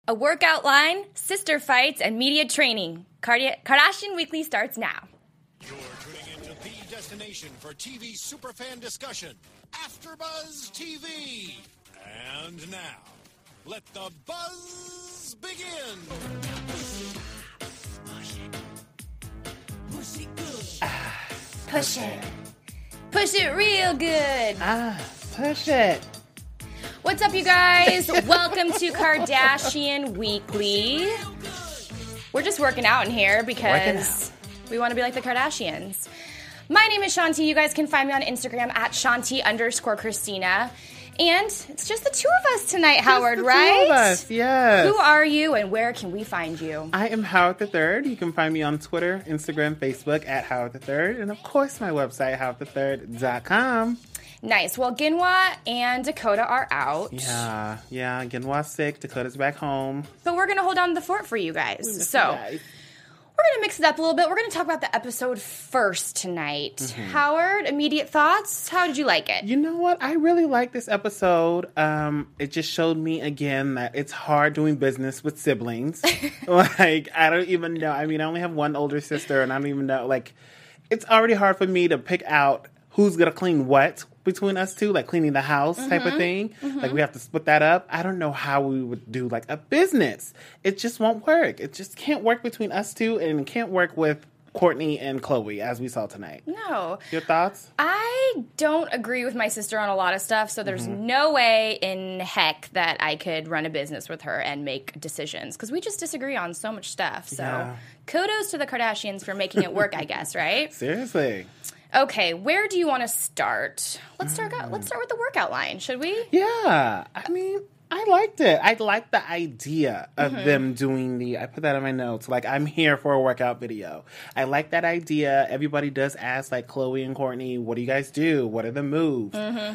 A workout line, sister fights, and media training. Kardashian Weekly starts now. You're tuning into the destination for TV superfan discussion, AfterBuzz TV. And now, let the buzz begin. Push it. Push it real good. Push it. What's up, you guys? Welcome to Kardashian Weekly. We're just working out in here because we want to be like the Kardashians. My name is Shanti. You guys can find me on Instagram at Shanti_Christina. And it's just the two of us tonight, Howard, right? Two of us, yes. Who are you and where can we find you? I am Howard III. You can find me on Twitter, Instagram, Facebook at Howard III. And of course, my website, howardthird.com. Nice. Well, Ginwa and Dakota are out. Yeah. Ginwa's sick. Dakota's back home. But we're going to hold on to the fort for you guys. We miss So, you guys. we're going to mix it up a little bit. We're going to talk about the episode first tonight. Mm-hmm. Howard, immediate thoughts? How did you like it? You know what? I really like this episode. It just showed me again that it's hard doing business with siblings. Like, I don't even know. I mean, I only have one older sister, and I don't even know. Like, it's already hard for me to pick out who's going to clean what between us two, like cleaning the house type of thing. Like, we have to split that up. I don't know how we would do, like, a business. It just won't work. It just can't work between us two, and it can't work with Kourtney and Khloe, as we saw tonight. No. Your thoughts? I don't agree with my sister on a lot of stuff, so there's no way in heck that I could run a business with her and make decisions, because we just disagree on so much stuff. So Yeah. kudos to the Kardashians for making it work, I guess, right? Seriously. Okay, where do you want to start? Let's start with the workout line, should we? Yeah. I mean, I liked it. I liked the idea of them doing I put that in my notes, like, I'm here for a workout video. I like that idea. Everybody does ask, like, Khloe and Kourtney, what do you guys do? What are the moves?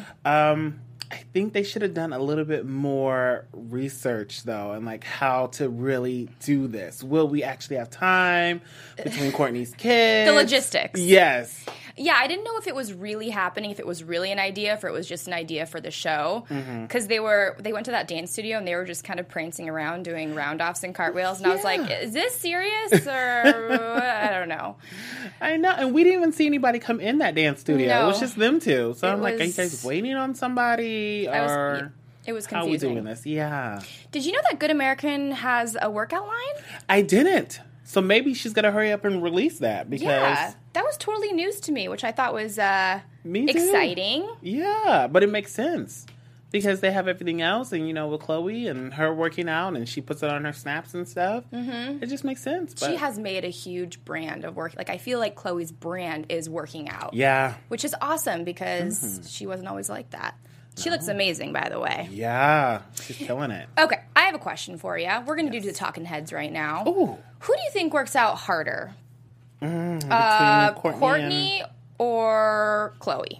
I think they should have done a little bit more research, though, and, like, how to really do this. Will we actually have time between Kourtney's kids? The logistics. Yes. Yeah, I didn't know if it was really happening, if it was really an idea, if it was just an idea for the show. Because they went to that dance studio and they were just kind of prancing around doing round-offs and cartwheels. And I was like, is this serious? Or I don't know. I know. And we didn't even see anybody come in that dance studio. No. It was just them two. So I'm like, are you was- guys waiting on somebody? Or It was how are we confusing. doing this? Yeah. Did you know that Good American has a workout line? I didn't. So maybe she's going to hurry up and release that because... Yeah, that was totally news to me, which I thought was Me too. exciting. Yeah, but it makes sense. Because they have everything else, and, with Khloe and her working out, and she puts it on her snaps and stuff. It just makes sense. But She has made a huge brand of work. Like, I feel like Khloe's brand is working out. Yeah. Which is awesome because she wasn't always like that. She looks amazing, by the way. Yeah. She's killing it. Okay, I have a question for you. We're going to do the talking heads right now. Ooh. Who do you think works out harder? Between Kourtney Kourtney or Khloe?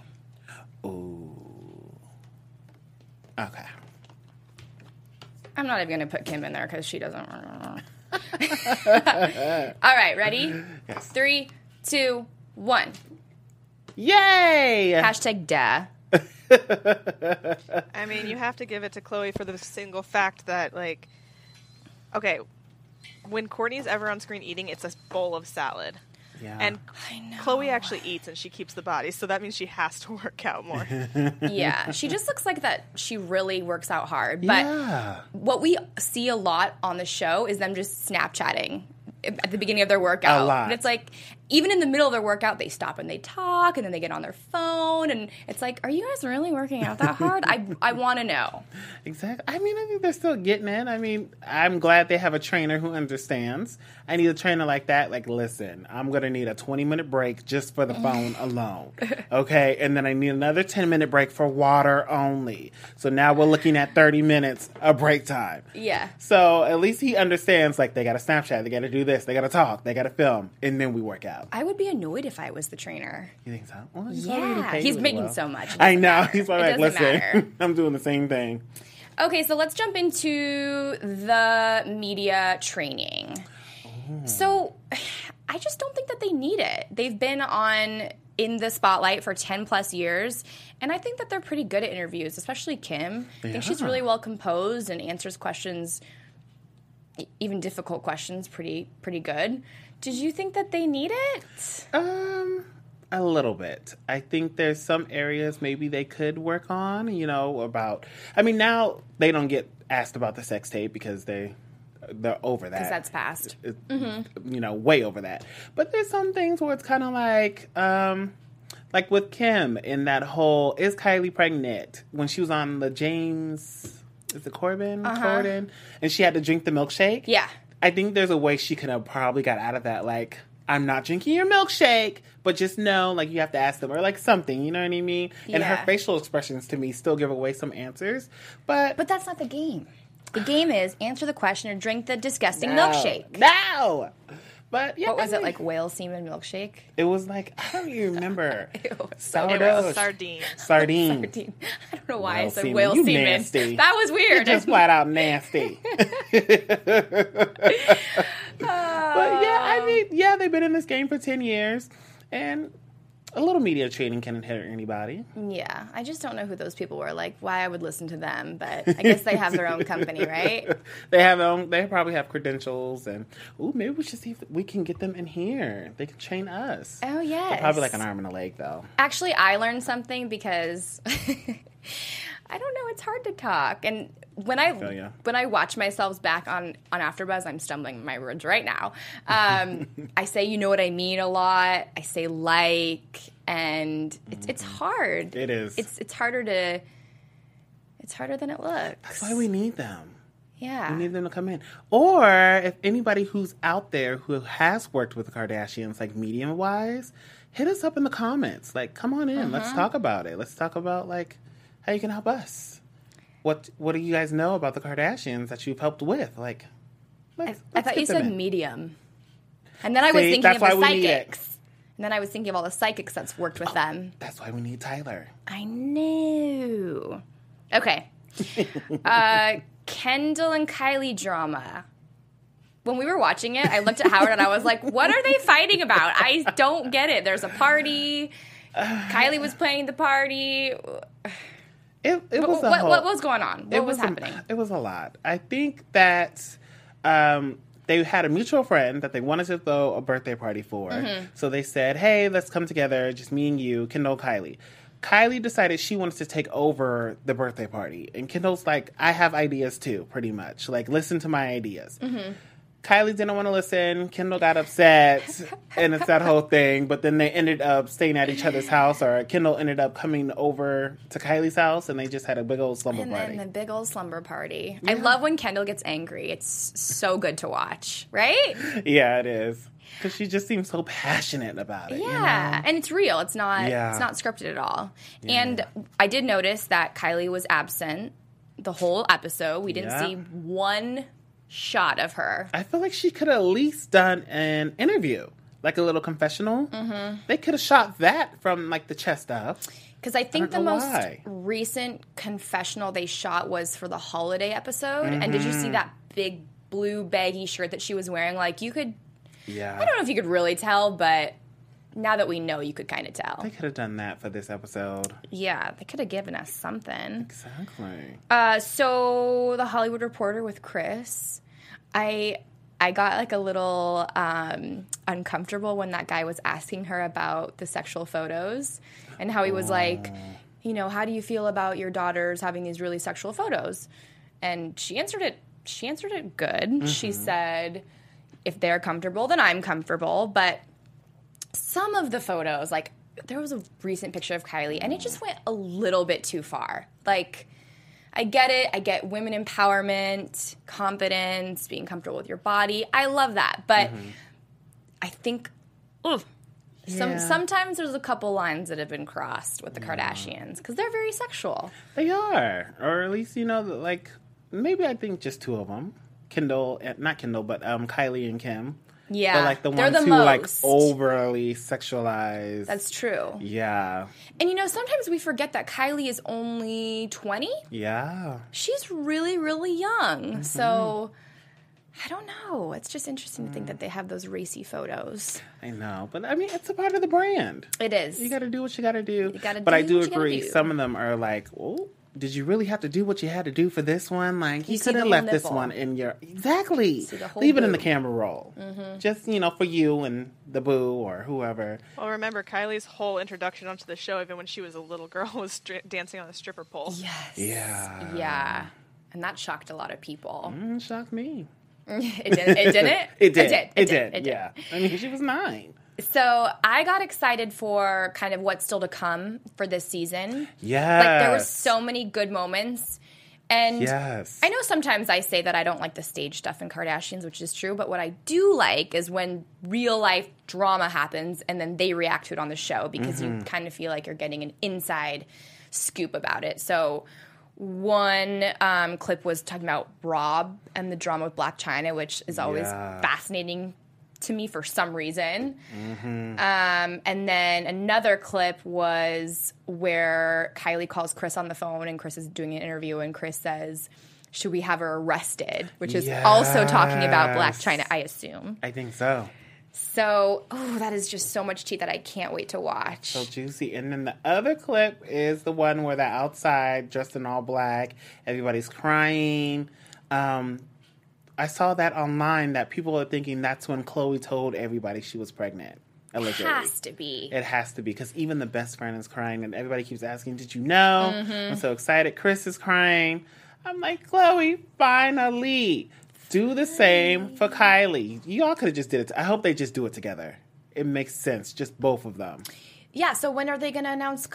Okay. I'm not even going to put Kim in there because she doesn't. All right, ready? Yes. 3, 2, 1. Yay! Hashtag duh. I mean, you have to give it to Khloe for the single fact that, like, okay, when Kourtney's ever on screen eating, it's a bowl of salad. Yeah. And I know. Khloe actually eats and she keeps the body, so that means she has to work out more. Yeah, she just looks like that she really works out hard. But Yeah. what we see a lot on the show is them just Snapchatting at the beginning of their workout. A lot. And it's like, even in the middle of their workout, they stop and they talk, and then they get on their phone, and it's like, are you guys really working out that hard? I want to know. Exactly. I mean, I think they're still getting it. I mean, I'm glad they have a trainer who understands. I need a trainer like that. Like, listen, I'm going to need a 20-minute break just for the phone alone. Okay? And then I need another 10-minute break for water only. So now we're looking at 30 minutes of break time. Yeah. So at least he understands, like, they got to Snapchat, they got to do this, they got to talk, they got to film, and then we work out. I would be annoyed if I was the trainer. You think so? Well, he's probably getting Yeah. paid He's really making well. so much. It I doesn't know. matter. He's probably It like, doesn't listen, matter. I'm doing the same thing. Okay, so let's jump into the media training. So I just don't think that they need it. They've been in the spotlight for 10 plus years, and I think that they're pretty good at interviews, especially Kim. I think she's Yeah. really well composed and answers questions even difficult questions pretty good. Did you think that they need it? A little bit. I think there's some areas maybe they could work on, about... I mean, now they don't get asked about the sex tape because they're over that. Because that's past. Way over that. But there's some things where it's kind of like with Kim in that whole, is Kylie pregnant? When she was on the James, is it Corden? And she had to drink the milkshake. Yeah. I think there's a way she could have probably got out of that, like, I'm not drinking your milkshake, but just know, like, you have to ask them, or like something, you know what I mean? And her facial expressions to me still give away some answers, but that's not the game. The game is answer the question or drink the disgusting milkshake. No! But yeah, what was it, like whale semen milkshake? It was like, I don't even remember. Sourdough. Sardine. Sardine. I don't know why I said semen. whale You semen. Nasty. That was weird. Just flat out nasty. But yeah, they've been in this game for 10 years, and a little media training can't hurt anybody. Yeah, I just don't know who those people were. Like, why I would listen to them, but I guess they have their own company, right? They probably have credentials, and maybe we should see if we can get them in here. They can train us. Oh, yes. They're probably like an arm and a leg, though. Actually, I learned something because I don't know, it's hard to talk. And when I watch myself back on AfterBuzz, I'm stumbling my words right now. I say, you know what I mean a lot. I say like, and it's hard. It is. It's harder than it looks. That's why we need them. Yeah. We need them to come in. Or if anybody who's out there who has worked with the Kardashians, like medium-wise, hit us up in the comments. Like, come on in. Let's talk about it. Let's talk about, like, how you can help us. What do you guys know about the Kardashians that you've helped with? Like, I thought you said medium. And then I was thinking of the psychics. And then I was thinking of all the psychics that's worked with them. That's why we need Tyler. I knew. Okay. Kendall and Kylie drama. When we were watching it, I looked at Howard and I was like, what are they fighting about? I don't get it. There's a party. Kylie was playing the party. What was going on? What was happening? It was a lot. I think that they had a mutual friend that they wanted to throw a birthday party for. Mm-hmm. So they said, hey, let's come together, just me and you, Kendall, Kylie. Kylie decided she wanted to take over the birthday party. And Kendall's like, I have ideas too, pretty much. Like, listen to my ideas. Mm-hmm. Kylie didn't want to listen. Kendall got upset, and it's that whole thing. But then they ended up staying at each other's house, or Kendall ended up coming over to Kylie's house, and they just had a big old slumber party. And then the big old slumber party. Yeah. I love when Kendall gets angry. It's so good to watch, right? Yeah, it is. Because she just seems so passionate about it. Yeah, and it's real. It's not scripted at all. Yeah. And I did notice that Kylie was absent the whole episode. We didn't see one shot of her. I feel like she could have at least done an interview, like a little confessional. Mm-hmm. They could have shot that from like the chest up. Because I think the most recent confessional they shot was for the holiday episode. Mm-hmm. And did you see that big blue baggy shirt that she was wearing? Like you could, I don't know if you could really tell, but now that we know, you could kind of tell. They could have done that for this episode. Yeah, they could have given us something. Exactly. So the Hollywood Reporter with Chris, I got like a little uncomfortable when that guy was asking her about the sexual photos and how he was like, how do you feel about your daughters having these really sexual photos? And she answered it good. Mm-hmm. She said, if they're comfortable, then I'm comfortable. But some of the photos, like there was a recent picture of Kylie and it just went a little bit too far. Like, I get it. I get women empowerment, confidence, being comfortable with your body. I love that. But I think sometimes there's a couple lines that have been crossed with the Kardashians because they're very sexual. They are. Or at least, like maybe I think just two of them. Kylie and Kim. Yeah. But like the ones who like overly sexualized. That's true. Yeah. And sometimes we forget that Kylie is only 20. Yeah. She's really, really young. Mm-hmm. So I don't know. It's just interesting to think that they have those racy photos. I know. But I mean, it's a part of the brand. It is. You got to do what you got to do. But I do agree. Some of them are like, did you really have to do what you had to do for this one? Like, you see could the have whole left this nipple. one in your... Exactly. See the whole Leave it in the boob. camera roll. Just, for you and the boo or whoever. Well, remember, Kylie's whole introduction onto the show, even when she was a little girl, was dancing on a stripper pole. Yes. Yeah. Yeah. And that shocked a lot of people. Shocked me. It did. It didn't. It did. It did. Yeah. I mean, she was 9. So I got excited for kind of what's still to come for this season. Yes. Like there were so many good moments. And Yes. I know sometimes I say that I don't like the stage stuff in Kardashians, which is true, but what I do like is when real life drama happens and then they react to it on the show because you kind of feel like you're getting an inside scoop about it. So one clip was talking about Rob and the drama with Blac Chyna, which is always Yeah. fascinating to me for some reason. And then another clip was where Kylie calls Chris on the phone and Chris is doing an interview and Chris says, should we have her arrested? Which is also talking about Blac Yes. Chyna, I assume. I think so. So, that is just so much tea that I can't wait to watch. So juicy. And then the other clip is the one where they're outside dressed in all black. Everybody's crying. I saw that online that people are thinking that's when Khloe told everybody she was pregnant. Allegedly. Has to be. It has to be because even the best friend is crying and everybody keeps asking, did you know? I'm so excited. Chris is crying. I'm like, Khloe, finally. Do the same for Kylie. Y'all could have just did it. I hope they just do it together. It makes sense. Just both of them. Yeah, so when are they going to announce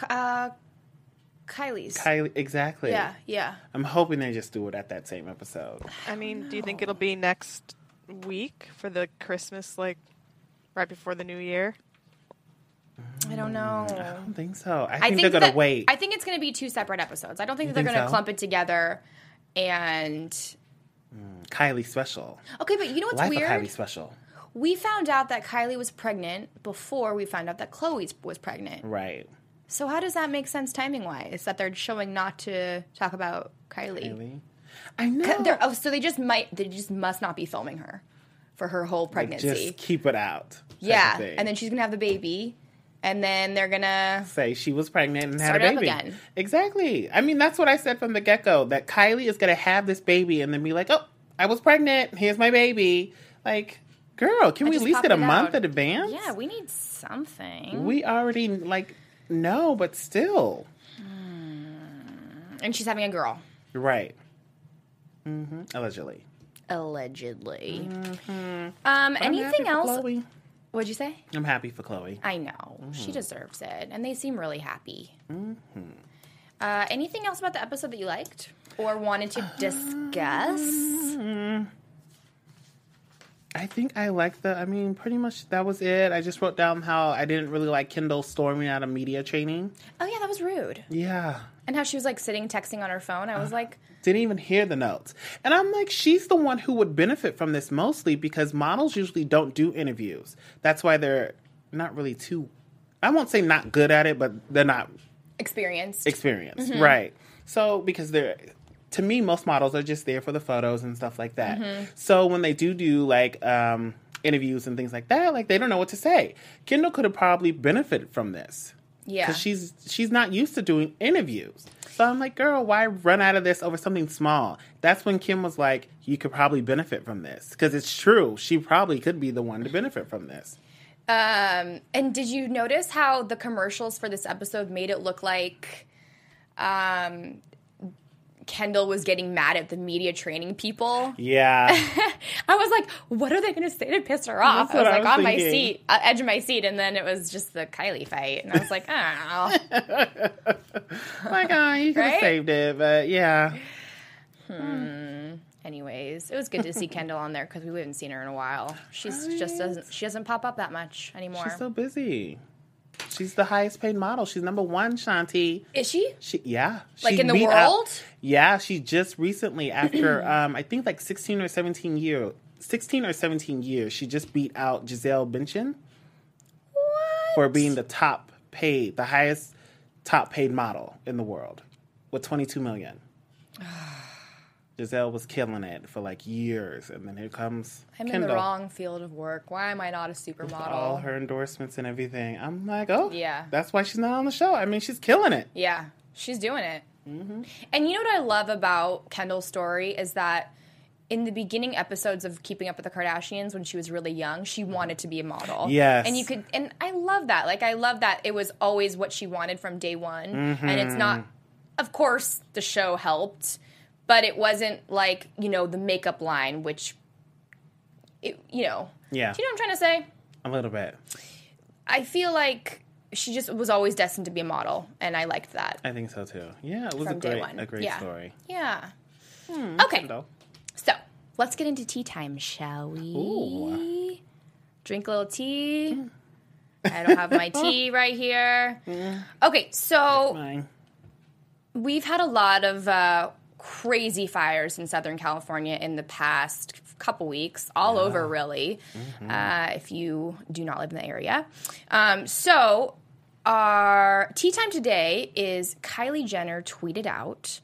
Kylie's? Kylie, exactly. Yeah. I'm hoping they just do it at that same episode. I mean, do you think it'll be next week for the Christmas, like, right before the new year? I don't know. I don't think so. I think they're going to wait. I think it's going to be 2 separate episodes. I don't think that You they're think going to so? clump it together and... Kylie special. Okay, but you know what's Life weird? of Kylie special. We found out that Kylie was pregnant before we found out that Khloe was pregnant. Right. So how does that make sense timing-wise, that they're showing not to talk about Kylie? Kylie. I know. So they just must not be filming her for her whole pregnancy. Just keep it out. type Yeah, of thing. and then she's going to have the baby, and then they're going to... Say she was pregnant and had Start a it up baby. again. Exactly. I mean, that's what I said from the get-go, that Kylie is going to have this baby and then be like, oh, I was pregnant. Here's my baby. Like, girl, can we at just least pop get a it month out. in advance? Yeah, we need something. We already, no, but still. And she's having a girl. You're right. Allegedly. Allegedly. I'm happy Anything for else? Khloe. What'd you say? I'm happy for Khloe. I know. She deserves it. And they seem really happy. Anything else about the episode that you liked? Or wanted to discuss? I think I like pretty much that was it. I just wrote down how I didn't really like Kendall storming out of media training. Oh, yeah, that was rude. Yeah. And how she was, sitting, texting on her phone. I was like... Didn't even hear the notes. And I'm like, she's the one who would benefit from this mostly because models usually don't do interviews. That's why they're not really too, I won't say not good at it, but they're not Experienced. Right. So, because to me, most models are just there for the photos and stuff like that. So when they do interviews and things like that, they don't know what to say. Kendall could have probably benefited from this. Yeah. Because she's not used to doing interviews. So I'm like, girl, why run out of this over something small? That's when Kim was like, you could probably benefit from this. Because it's true. She probably could be the one to benefit from this. And did you notice how the commercials for this episode made it look like Kendall was getting mad at the media training people? Yeah. I was like, what are they going to say to piss her off? That's I was what I like was on my thinking. seat, edge of my seat, and then it was just the Kylie fight. And I was like, oh. Like, you could have Right? saved it. But yeah. Anyways, it was good to see Kendall on there because we haven't seen her in a while. She doesn't pop up that much anymore. She's so busy. She's the highest paid model. She's number 1, Shanti. Is she? Yeah. Like She in the beat world? Yeah, she just recently, after I think 16 or 17 years, she just beat out Gisele Bündchen What? for being the highest top paid model in the world with 22 million. Gisele was killing it for years, and then here comes I'm in Kendall. the wrong field of work. Why am I not a All supermodel? her endorsements and everything. I'm like, oh, Yeah. that's why she's not on the show. I mean, she's killing it. Yeah, she's doing it. Mm-hmm. And you know what I love about Kendall's story is that in the beginning episodes of Keeping Up with the Kardashians, when she was really young, she wanted to be a model. Yes. And I love that. Like, I love that it was always what she wanted from day one. Mm-hmm. And it's not, of course, the show helped, but it wasn't like, the makeup line, which, Yeah. Do you know what I'm trying to say? A little bit. I feel like she just was always destined to be a model, and I liked that. I think so too. Yeah, it was From day one. a great story. Yeah. Okay. Kendall. So, let's get into tea time, shall we? Ooh. Drink a little tea. I don't have my tea right here. Okay, so Fine. we've had a lot of crazy fires in Southern California in the past couple weeks, all over really, if you do not live in the area. So our tea time today is Kylie Jenner tweeted out.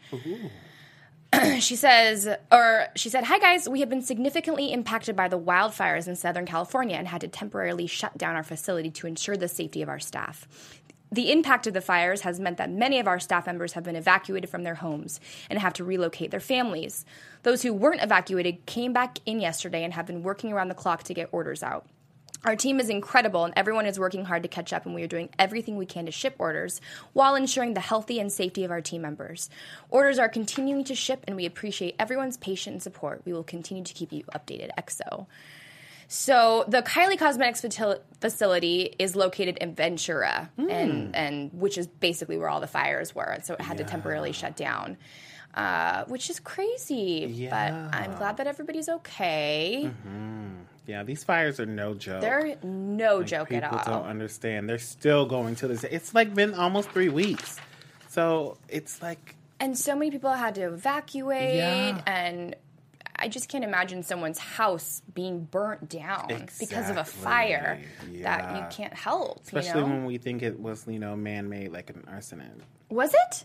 She said, "Hi guys, we have been significantly impacted by the wildfires in Southern California and had to temporarily shut down our facility to ensure the safety of our staff. The impact of the fires has meant that many of our staff members have been evacuated from their homes and have to relocate their families. Those who weren't evacuated came back in yesterday and have been working around the clock to get orders out. Our team is incredible, and everyone is working hard to catch up, and we are doing everything we can to ship orders while ensuring the healthy and safety of our team members. Orders are continuing to ship, and we appreciate everyone's patience and support. We will continue to keep you updated. XO." So the Kylie Cosmetics facility is located in Ventura, and which is basically where all the fires were, and so it had to temporarily shut down, which is crazy. Yeah. But I'm glad that everybody's okay. Yeah, these fires are no joke. They're no joke at People all. don't understand. They're still going to this. It's like been almost 3 weeks. So it's like... And so many people had to evacuate, Yeah. and I just can't imagine someone's house being burnt down because of a fire that you can't help. Especially when we think it was, man-made, like an arsonist. Was it?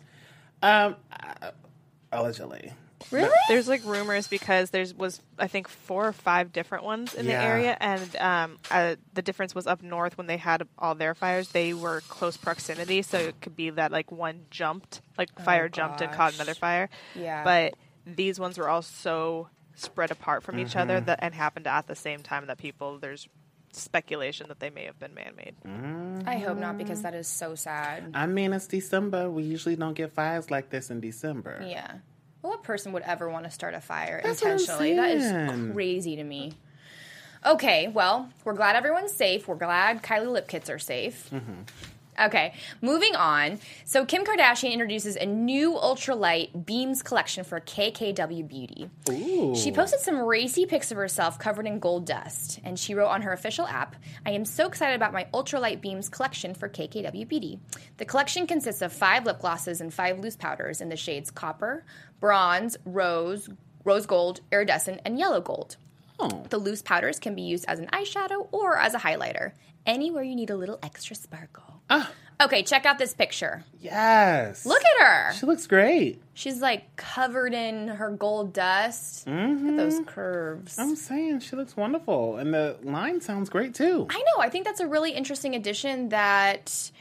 Allegedly. Really? There's rumors because was I think 4 or 5 different ones in the area, and the difference was up north when they had all their fires. They were close proximity, so it could be that one jumped, fire jumped and caught another fire. Yeah. But these ones were all so spread apart from each other and happened at the same time that there's speculation that they may have been man-made. I hope not, because that is so sad. I mean, it's December. We usually don't get fires like this in December. Yeah. Well, what person would ever want to start a fire That's what I'm intentionally? That is saying. crazy to me. Okay, well, we're glad everyone's safe. We're glad Kylie lip kits are safe. Okay, moving on. So Kim Kardashian introduces a new ultralight beams collection for KKW Beauty. Ooh. She posted some racy pics of herself covered in gold dust, and she wrote on her official app, "I am so excited about my ultralight beams collection for KKW Beauty. The collection consists of 5 lip glosses and 5 loose powders in the shades copper, bronze, rose gold, iridescent, and yellow gold. Oh. The loose powders can be used as an eyeshadow or as a highlighter, anywhere you need a little extra sparkle." Okay, check out this picture. Yes. Look at her. She looks great. She's covered in her gold dust. Look at those curves. I'm saying she looks wonderful. And the line sounds great, too. I know. I think that's a really interesting addition that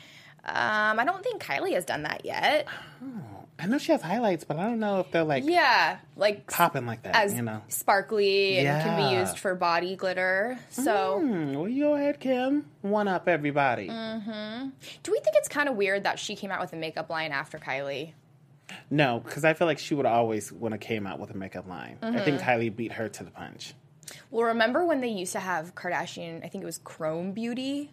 I don't think Kylie has done that yet. I know she has highlights, but I don't know if they're popping like that, as sparkly and can be used for body glitter. So, well, you go ahead, Kim. One up everybody. do we think it's kind of weird that she came out with a makeup line after Kylie? No, because I feel like she would always want to came out with a makeup line. I think Kylie beat her to the punch. Well, remember when they used to have Kardashian, I think it was Chrome Beauty?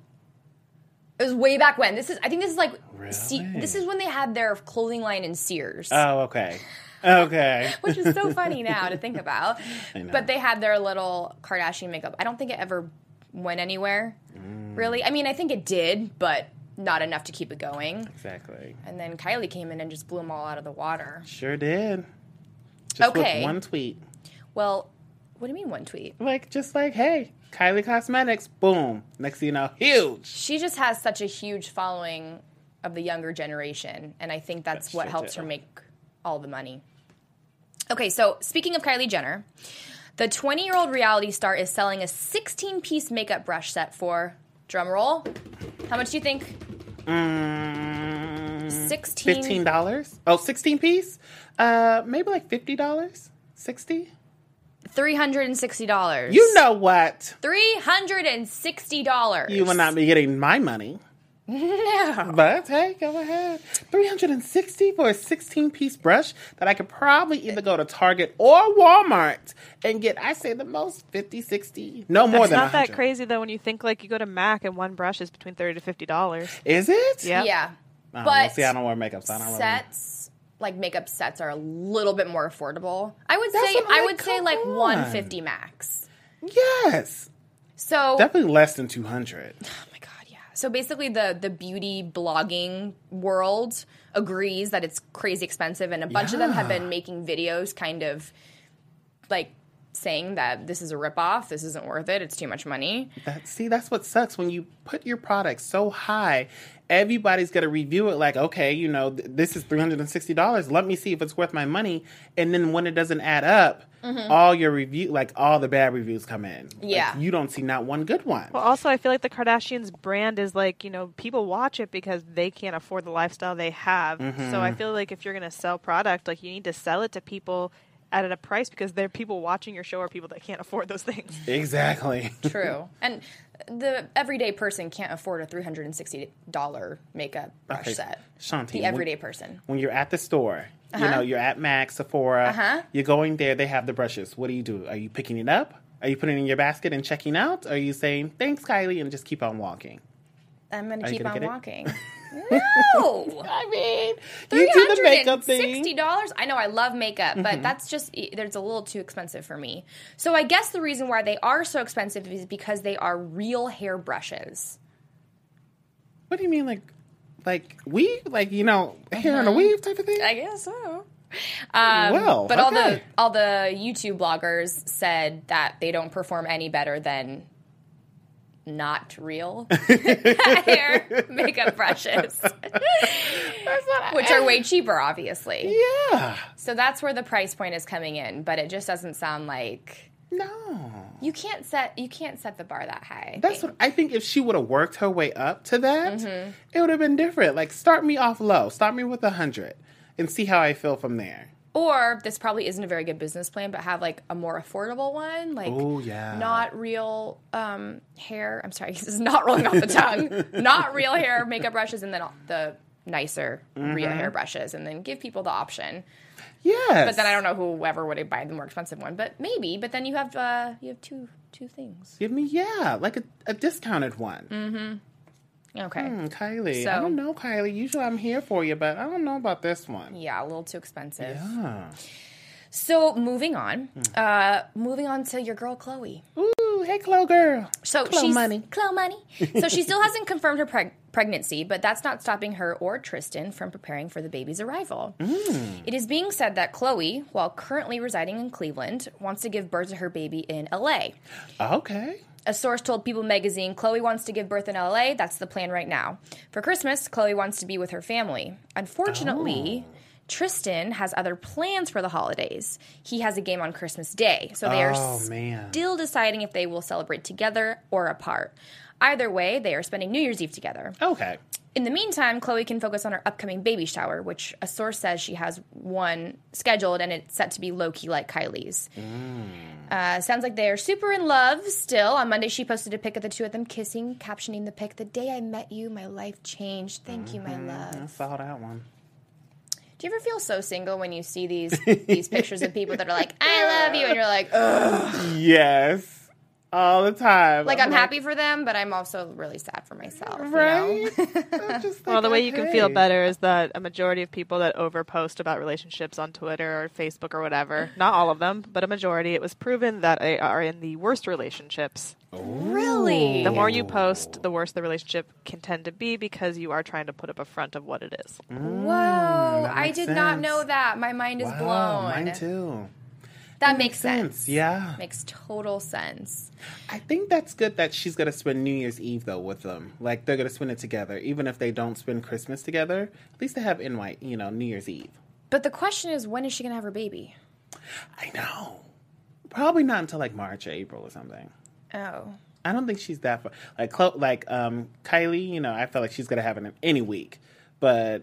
It was way back when. I think this is Really? this is when they had their clothing line in Sears. Oh, okay. Okay. Which is so funny now to think about. I know. But they had their little Kardashian makeup. I don't think it ever went anywhere, really. I mean, I think it did, but not enough to keep it going. Exactly. And then Kylie came in and just blew them all out of the water. Sure did. Just Okay. with one tweet. Well, what do you mean one tweet? Hey, Kylie Cosmetics, boom. Next thing you know, huge. She just has such a huge following of the younger generation, and I think that's what true, helps too. her make all the money. Okay, so speaking of Kylie Jenner, the 20-year-old reality star is selling a 16-piece makeup brush set for, drumroll, how much do you think? $15. Oh, 16 piece? Maybe like $50? 60? $360. You know what? $360. You will not be getting my money. No. But hey, go ahead. $360 for a 16-piece brush that I could probably either go to Target or Walmart and get, I say the most, 50, 60. No more It's than not 100. that crazy though when you think like you go to MAC and one brush is between $30 to $50. Is it? Yeah. Yeah. Oh, But well, see, I don't wear makeup, so I don't really. sets, like makeup sets, are a little bit more affordable. I would That's say what I'm like, say come like on. 150 max. Yes. So Definitely less than 200. oh my god, yeah. So basically the beauty blogging world agrees that it's crazy expensive, and a bunch of them have been making videos kind of like saying that this is a ripoff, this isn't worth it, it's too much money. That's what sucks. When you put your product so high, everybody's going to review it like, okay, you know, this is $360. Let me see if it's worth my money. And then when it doesn't add up, all your review, like all the bad reviews come in. Yeah. Like, you don't see not one good one. Well, also, I feel like the Kardashians brand is like, you know, people watch it because they can't afford the lifestyle they have. So I feel like if you're going to sell product, like you need to sell it to people at a price because there are people watching your show are people that can't afford those things. Exactly. True. And the everyday person can't afford a $360 makeup brush Okay, set. Shanti, The everyday person. When you're at the store, you know, you're at MAC, Sephora, you're going there, they have the brushes. What do? Are you picking it up? Are you putting it in your basket and checking out? Or are you saying, thanks, Kylie, and just keep on walking? I'm going to Are you keep gonna on get it? walking. No! I mean, you do the makeup thing. $360? I know, I love makeup, but that's just, there's a little too expensive for me. So I guess the reason why they are so expensive is because they are real hair brushes. What do you mean, like weave? Like, you know, hair in a weave type of thing? I guess so. Well, but okay. all the YouTube bloggers said that they don't perform any better than not real hair makeup brushes, which are way cheaper, obviously. Yeah. So that's where the price point is coming in, but it just doesn't sound like No. you can't set the bar that high. That's what I think. If she would have worked her way up to that, it would have been different. Like, start me off low. Start me with 100 and see how I feel from there. Or this probably isn't a very good business plan, but have like a more affordable one, like Oh, yeah. not real hair. I'm sorry, this is not rolling off the tongue. Not real hair makeup brushes, and then the nicer real hair brushes, and then give people the option. Yes. But then I don't know whoever would buy the more expensive one, but maybe. But then you have two things. Give me, like a discounted one. Okay. Kylie. So- I don't know, Kylie. Usually I'm here for you, but I don't know about this one. Yeah, a little too expensive. Yeah. So moving on to your girl Chloe. Ooh, hey, Chloe girl. So Chloe she's money. Chloe money. So she still hasn't confirmed her pregnancy, but that's not stopping her or Tristan from preparing for the baby's arrival. It is being said that Chloe, while currently residing in Cleveland, wants to give birth to her baby in LA. Okay. A source told People magazine, Chloe wants to give birth in LA. That's the plan right now. For Christmas, Chloe wants to be with her family. Unfortunately, Tristan has other plans for the holidays. He has a game on Christmas Day, so they are still deciding if they will celebrate together or apart. Either way, they are spending New Year's Eve together. Okay. In the meantime, Chloe can focus on her upcoming baby shower, which a source says she has one scheduled, and it's set to be low-key like Kylie's. Sounds like they're super in love still. On Monday, she posted a pic of the two of them kissing, captioning the pic, "The day I met you, my life changed. Thank you, my love." I saw that one. Do you ever feel so single when you see these pictures of people that are like, "I love you," and you're like, ugh. Yes. All the time. Like, I'm happy for them, but I'm also really sad for myself. Right? You know? Well, the way you can feel better is that a majority of people that overpost about relationships on Twitter or Facebook or whatever, not all of them, but a majority, it was proven that they are in the worst relationships. Really? The more you post, the worse the relationship can tend to be because you are trying to put up a front of what it is. Whoa. I makes did not sense. know that. My mind is blown. Mine too. That makes sense. Yeah. Makes total sense. I think that's good that she's going to spend New Year's Eve, though, with them. Like, they're going to spend it together. Even if they don't spend Christmas together, at least they have New Year's Eve. But the question is, when is she going to have her baby? I know. Probably not until, like, March or April or something. Oh. I don't think she's that far. Kylie, I feel like she's going to have it in any week. But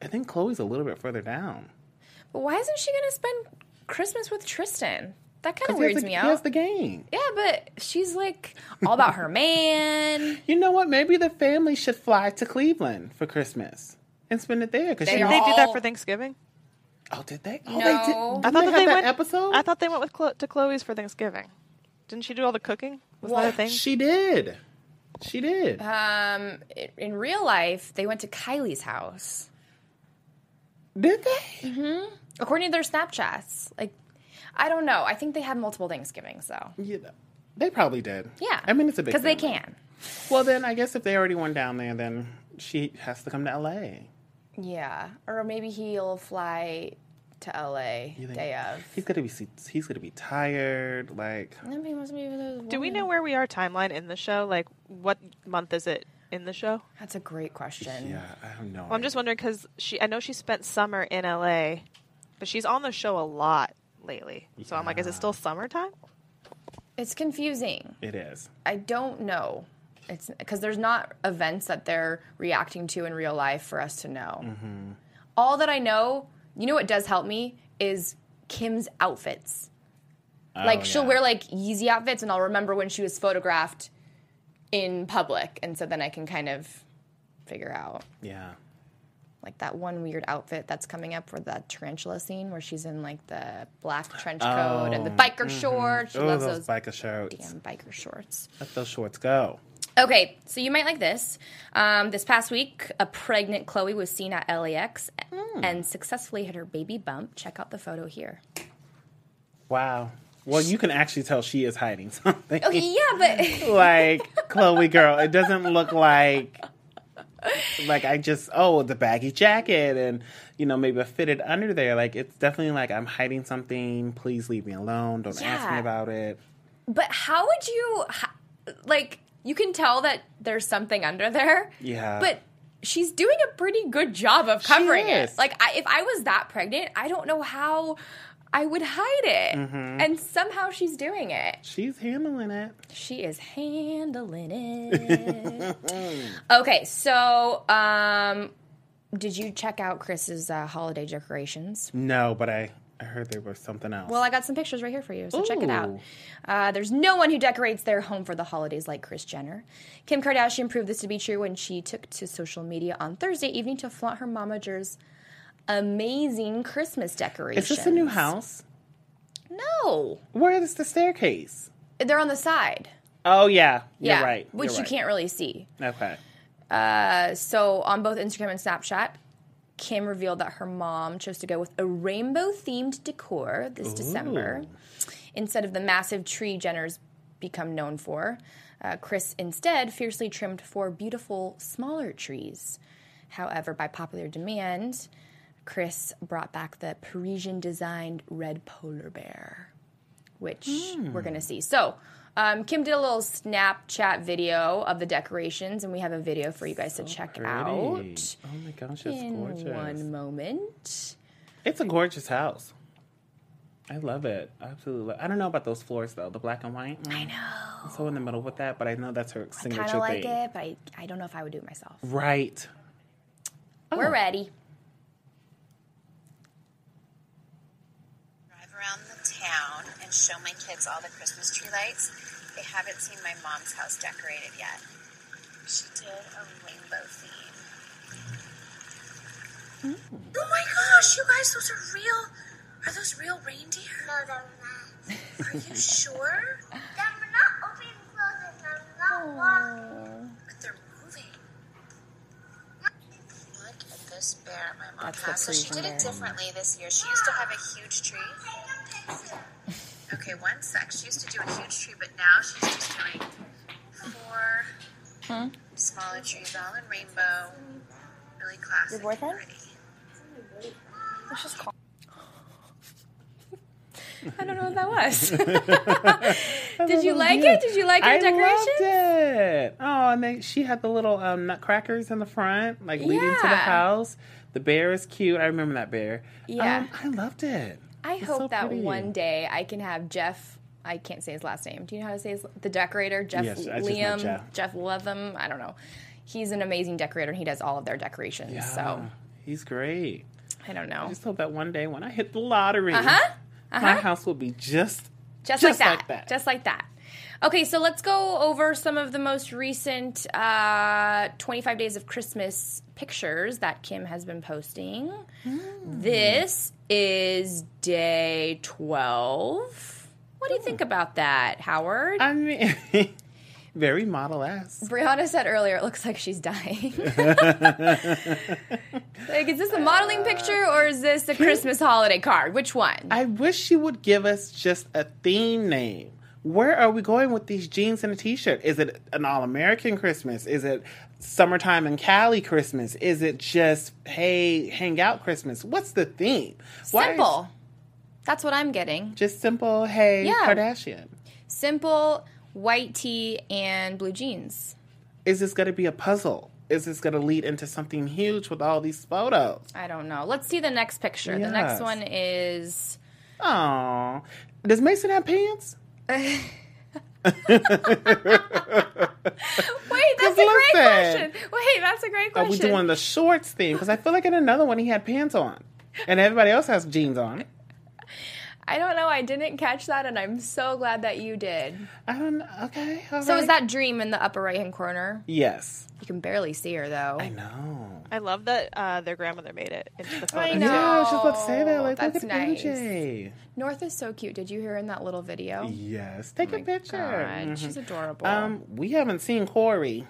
I think Chloe's a little bit further down. But why isn't she going to spend Christmas with Tristan? That kind of 'Cause weirds me out. He has the game. Yeah, but she's like all about her man. You know what? Maybe the family should fly to Cleveland for Christmas and spend it there. Cause They Did are they do that all- for Thanksgiving? Oh, did they? Oh, No. they did. I Didn't thought they that have they that went. episode? I thought they went to Chloe's for Thanksgiving. Didn't she do all the cooking? Was that a thing? She did. She did. In real life, they went to Kylie's house. Did they? Mm-hmm. According to their Snapchats. Like, I don't know. I think they had multiple Thanksgivings, though. Yeah, they probably did. Yeah. I mean, it's a big because they family. can. Well, then I guess if they already went down there, then she has to come to L.A. Yeah. Or maybe he'll fly to LA You think- day of. He's gonna be tired. Like, Do we know where we are timeline in the show? Like, what month is it in the show? That's a great question. yeah, I don't know. Well, I'm just wondering because I know she spent summer in LA, but she's on the show a lot lately. So I'm like, is it still summertime? It's confusing. It is. I don't know. It's because there's not events that they're reacting to in real life for us to know. Mm-hmm. All that I know, you know what does help me, is Kim's outfits. Like, she'll wear, like, Yeezy outfits, and I'll remember when she was photographed in public. And so then I can kind of figure out. Yeah. Like, that one weird outfit that's coming up for that tarantula scene where she's in, like, the black trench coat and the biker shorts. She loves those biker shorts. damn biker shorts. Let those shorts go. Okay, so you might like this. This past week, a pregnant Chloe was seen at LAX and successfully hit her baby bump. Check out the photo here. Wow. Well, you can actually tell she is hiding something. Okay, yeah, but Like, Chloe girl, it doesn't look like the baggy jacket and, maybe a fitted under there. Like, it's definitely like, I'm hiding something. Please leave me alone. Don't ask me Yeah. about it. but how would you you can tell that there's something under there. Yeah. But she's doing a pretty good job of covering it. is. Like, if I was that pregnant, I don't know how I would hide it. Mm-hmm. And somehow she's doing it. She's handling it. She is handling it. Okay, so did you check out Chris's holiday decorations? No, but I heard there was something else. Well, I got some pictures right here for you, so check it out. Ooh. There's no one who decorates their home for the holidays like Kris Jenner. Kim Kardashian proved this to be true when she took to social media on Thursday evening to flaunt her momager's amazing Christmas decorations. Is this a new house? No. Where is the staircase? They're on the side. Oh, yeah. You're Yeah, right. which You're you right. can't really see. Okay. So on both Instagram and Snapchat, Kim revealed that her mom chose to go with a rainbow-themed decor this December instead of the massive tree Jenners become known for. Kris instead fiercely trimmed 4 beautiful, smaller trees. However, by popular demand, Kris brought back the Parisian-designed red polar bear, which we're going to see. So, Kim did a little Snapchat video of the decorations, and we have a video for you guys to check out. Oh my gosh, it's In gorgeous. one moment. It's a gorgeous house. I love it. Absolutely. I don't know about those floors, though. The black and white. I know. I'm so in the middle with that, but I know that's her I signature kind of like thing. it, but I don't know if I would do it myself. Right. We're ready. Drive around the town and show my kids all the Christmas tree lights. They haven't seen my mom's house decorated yet. She did a rainbow theme. Oh my gosh, you guys, those are real. Are those real reindeer? No, they're not. Are you sure? They're not open and closing. They're not walking. But they're moving. Look at this bear my mom That's the has. So she did it Parisian bear. differently this year. She used to have a huge tree. Okay, one sec. She used to do a huge tree, but now she's just doing 4 smaller trees, all in rainbow. Really classic. Your boyfriend? and pretty. Let's just call. I don't know what that was. Did you like it? Did you like her decoration? I loved it. Oh, and then she had the little nutcrackers in the front, like leading to the Yeah. house. The bear is cute. I remember that bear. Yeah. I loved it. I It's hope so that pretty. one day I can have Jeff. I can't say his last name. Do you know how to say the decorator? Jeff Yes, I just know Liam. Jeff. Leatham. I don't know. He's an amazing decorator, and he does all of their decorations. So He's great. I don't know. I just hope that one day when I hit the lottery, Uh-huh. my house will be just like that. Just like that. Okay, so let's go over some of the most recent 25 Days of Christmas pictures that Kim has been posting. This is day 12. What do you think about that, Howard? I mean, very Model-esque. Brianna said earlier it looks like she's dying. Like, is this a modeling picture or is this a Christmas holiday card? Which one? I wish she would give us just a theme name. Where are we going with these jeans and a t-shirt? Is it an all-American Christmas? Is it summertime in Cali Christmas? Is it just, hey, hang out Christmas? What's the theme? Simple. That's what I'm getting. Just simple, hey, Yeah. Kardashian. Simple, white tee, and blue jeans. Is this going to be a puzzle? Is this going to lead into something huge with all these photos? I don't know. Let's see the next picture. The next Yes. one is... Aw. Does Mason have pants? Wait, that's a great listen. question. Wait, that's a great Are question. we doing the shorts theme? Because I feel like in another one he had pants on. And everybody else has jeans on. I don't know. I didn't catch that, and I'm so glad that you did. I don't know. Okay. All So right. is that Dream in the upper right-hand corner? Yes. You can barely see her, though. I know. I love that their grandmother made it into the photo. I too. know. Yeah, I was just about to say that. Like, That's look at nice. MJ. North is so cute. Did you hear in that little video? Yes. Take Oh a my picture. God, Mhm. she's adorable. We haven't seen Corey.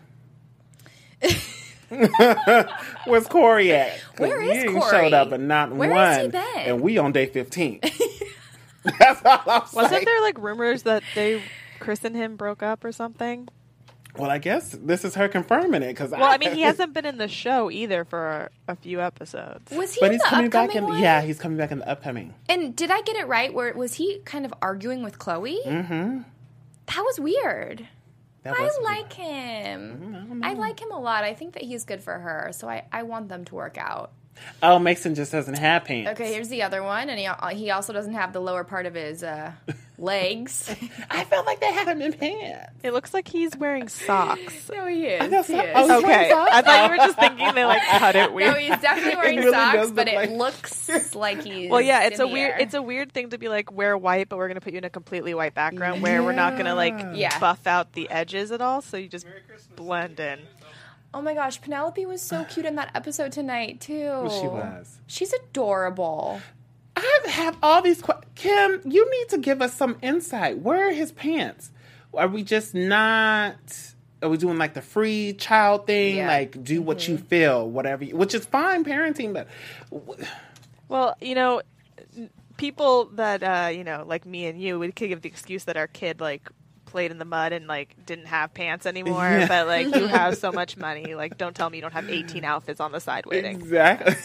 Where's Corey at? 'Cause Where is he ain't Corey? showed up and not Where one. has he been? And we on day 15. That's all I'm saying. Wasn't there like rumors that Chris and him broke up or something? Well, I guess this is her confirming it. Cause Well, I mean, he hasn't been in the show either for a few episodes. Was he But in he's the coming back upcoming in. one? Yeah, he's coming back in the upcoming. And did I get it right? Where was he kind of arguing with Chloe? Mm-hmm. That was weird. That I was like him. I like him a lot. I think that he's good for her. So I want them to work out. Oh, Mason just doesn't have pants. Okay, here's the other one, and he also doesn't have the lower part of his legs. I felt like they had him in pants. It looks like he's wearing socks. No, he is. thought He so. is. Oh, he's Okay, socks? I thought you were just thinking they like cut it weird. No, he's definitely wearing really socks, does but look it like- looks like he's. Well, yeah, it's in a the weird air. it's a weird thing to be like wear white, but we're gonna put you in a completely white background where we're not gonna like Yeah. buff out the edges at all, so you just blend in. Oh my gosh, Penelope was so cute in that episode tonight too. She was. She's adorable. I have all these Kim, you need to give us some insight. Where are his pants? Are we just not... Are we doing like the free child thing? Yeah. Like, do what you feel, whatever. Which is fine parenting, but... Well, you know, people that you know, like me and you, we could give the excuse that our kid like played in the mud and like didn't have pants anymore. Yeah. But like, you have so much money. Like, don't tell me you don't have 18 outfits on the side waiting. Exactly.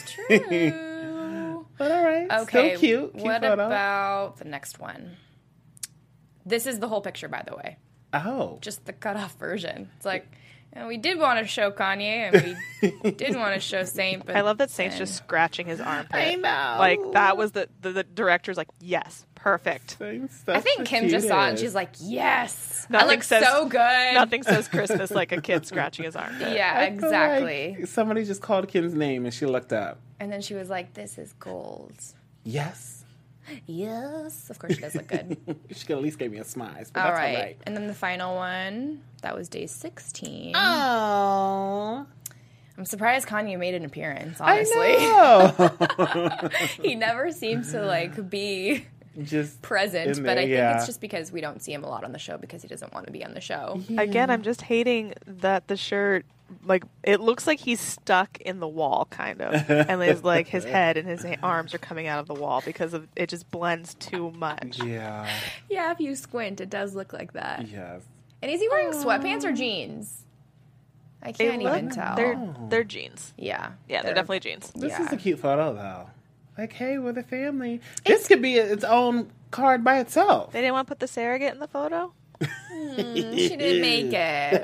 True. But all right. Okay. Still cute. Cute what photo. about the next one? This is the whole picture, by the way. Oh. Just the cut off version. It's like, you know, we did want to show Kanye and we did want to show Saint, but I love that Saint's then- just scratching his armpit. I know. Like, that was the director's like, yes, perfect. I think Kim just saw it and she's like, yes, that Nothing looks says- so good. Nothing says Christmas like a kid scratching his armpit. Yeah, exactly. Somebody just called Kim's name and she looked up. And then she was like, this is gold. Yes. Yes. Of course she does look good. She could at least give me a smile. But All that's right. all right. And then the final one, that was day 16. Oh. I'm surprised Kanye made an appearance, I honestly. know. He never seems to like be Just present, in but there, I think yeah. it's just because we don't see him a lot on the show because he doesn't want to be on the show. Again, I'm just hating that the shirt, like, it looks like he's stuck in the wall, kind of. And his, like, his head and his arms are coming out of the wall because of it just blends too much. Yeah. Yeah, if you squint, it does look like that. Yes. And is he wearing sweatpants or jeans? I They can't even tell. They're jeans. Yeah. Yeah, they're definitely jeans. This Yeah. is a cute photo, though. Like, hey, we're the family. This could be its own card by itself. They didn't want to put the surrogate in the photo? She didn't make it.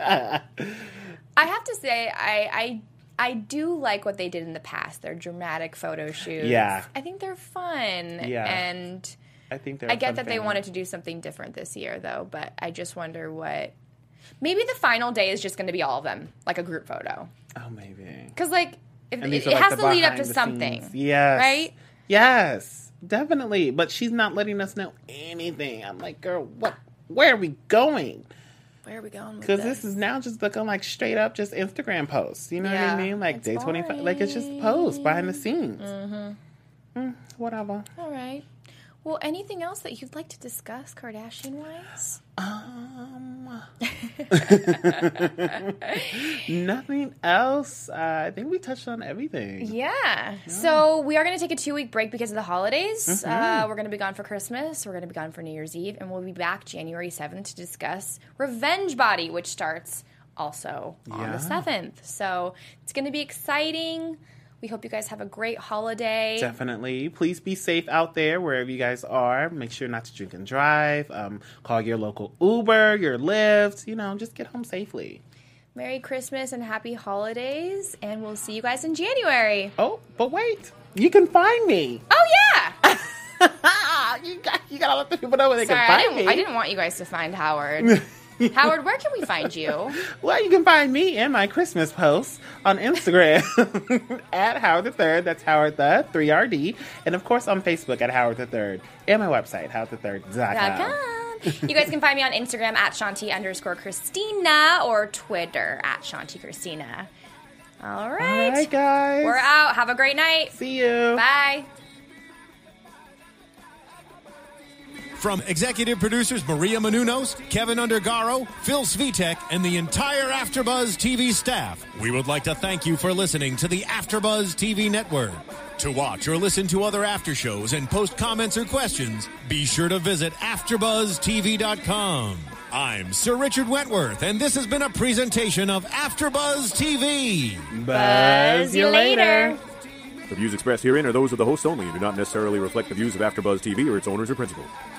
I have to say, I do like what they did in the past. Their dramatic photo shoots. Yeah. I think they're fun. Yeah. And I think they're I a get fun that they family. wanted to do something different this year, though. But I just wonder what. Maybe the final day is just going to be all of them, like a group photo. Oh, maybe. Because, like, And it these are, has the to lead up to behind the something. scenes. Yes. Right? Yes, definitely. But she's not letting us know anything. I'm like, girl, what? Where are we going? Where are we going with Because this is now just looking like straight up just Instagram posts. You know what I mean? Like it's day 25. Like it's just posts behind the scenes. Whatever. All right. Well, anything else that you'd like to discuss Kardashian-wise? Nothing else. I think we touched on everything. Yeah. So we are going to take a 2-week break because of the holidays. We're going to be gone for Christmas. We're going to be gone for New Year's Eve. And we'll be back January 7th to discuss Revenge Body, which starts also on the 7th. So it's going to be exciting. We hope you guys have a great holiday. Definitely. Please be safe out there wherever you guys are. Make sure not to drink and drive. Call your local Uber, your Lyft. You know, just get home safely. Merry Christmas and happy holidays. And we'll see you guys in January. Oh, but wait. You can find me. Oh, yeah. you got to let the people know where they can find me. I didn't want you guys to find Howard. Howard, where can we find you? Well, you can find me in my Christmas posts on Instagram at Howard III. That's Howard the 3RD. And of course on Facebook at Howard III. And my website, howard3rd.com. You guys can find me on Instagram at Shanti_Christina or Twitter at Shanti Christina. All right. All right, guys. We're out. Have a great night. See you. Bye. From executive producers Maria Menounos, Kevin Undergaro, Phil Svitek, and the entire AfterBuzz TV staff, we would like to thank you for listening to the AfterBuzz TV network. To watch or listen to other after shows and post comments or questions, be sure to visit AfterBuzzTV.com. I'm Sir Richard Wentworth, and this has been a presentation of AfterBuzz TV. Buzz you later. The views expressed herein are those of the hosts only and do not necessarily reflect the views of AfterBuzz TV or its owners or principals.